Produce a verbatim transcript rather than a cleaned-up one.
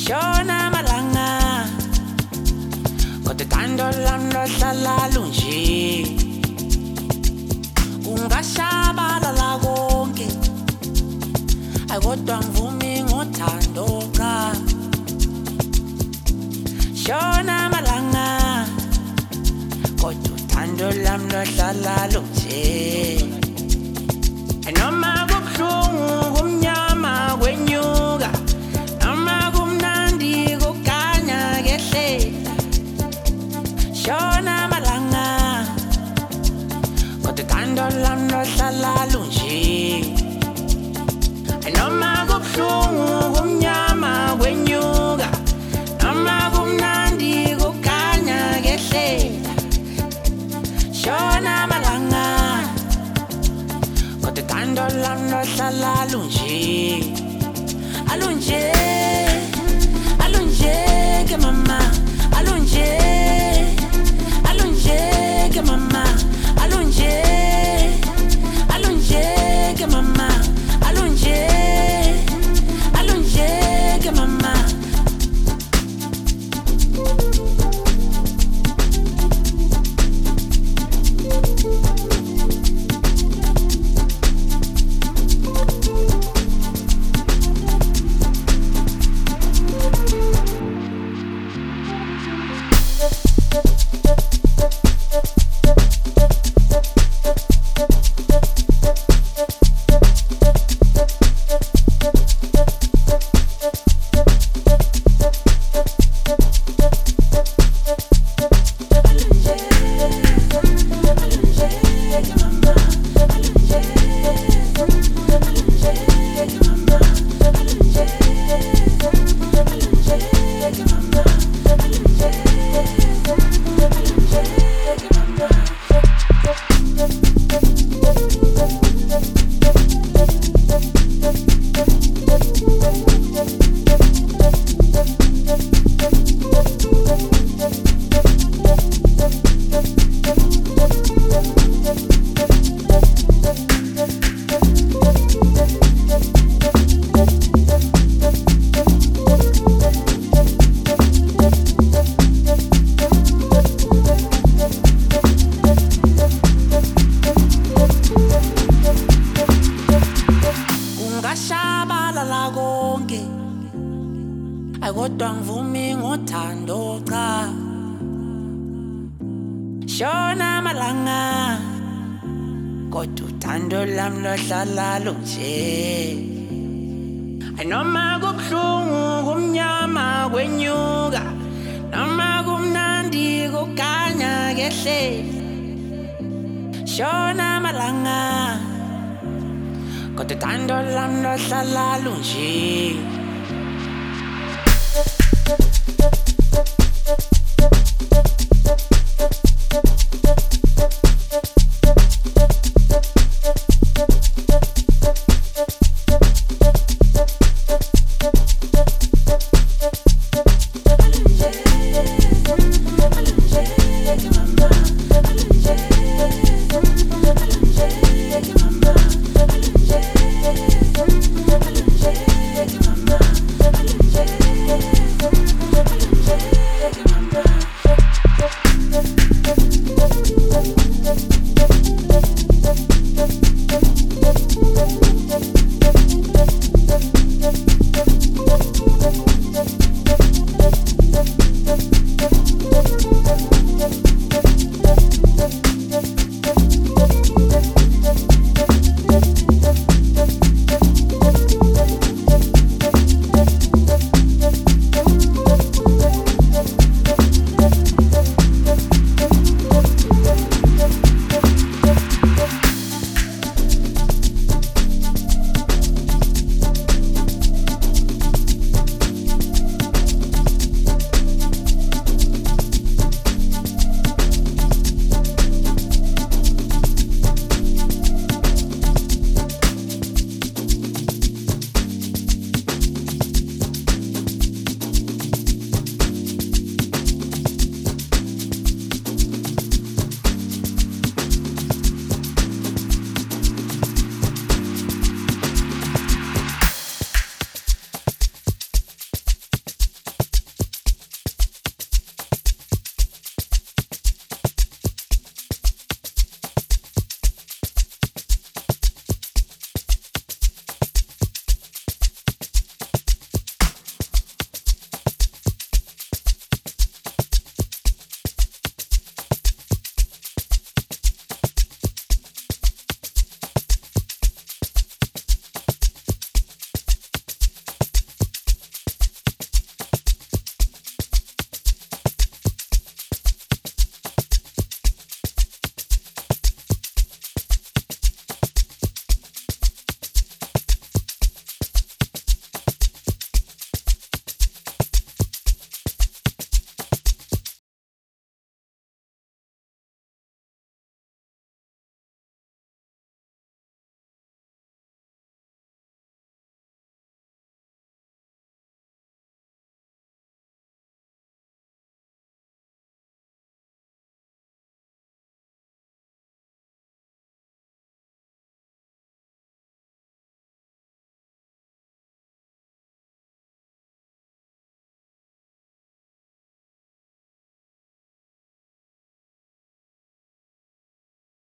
Shona malanga kodwa uthando lami lohlala lunje. Ungashabalala konke kodwa ngivumi ngothando cha. Shona malanga kodwa uthando lami lohlala lunje. Noma kubuhlungu kumnyama kwenyuka, noma kumnandi kuganya kehlela. Shona malanga kodwa uthando lami lohlala lunje. Noma kubuhlungu kumnyama kwenyuka, noma kumnandi kuganya kehlela. Shona malanga kodwa uthando lami lohlala lunje. Alunje, alunje ke mama, alunje, alunje ke mama, alunje, alunje ke mama, alunje, alunje ke mama. Ungashabalala konke kodwa ngivumi ngothando cha. Shona malanga kodwa uthando lami lohlala lunje. Noma kubuhlungu kumnyama kwenyuka, noma kumnandi kuganya kehlela. Shona malanga kodwa uthando lami lohlala lunje.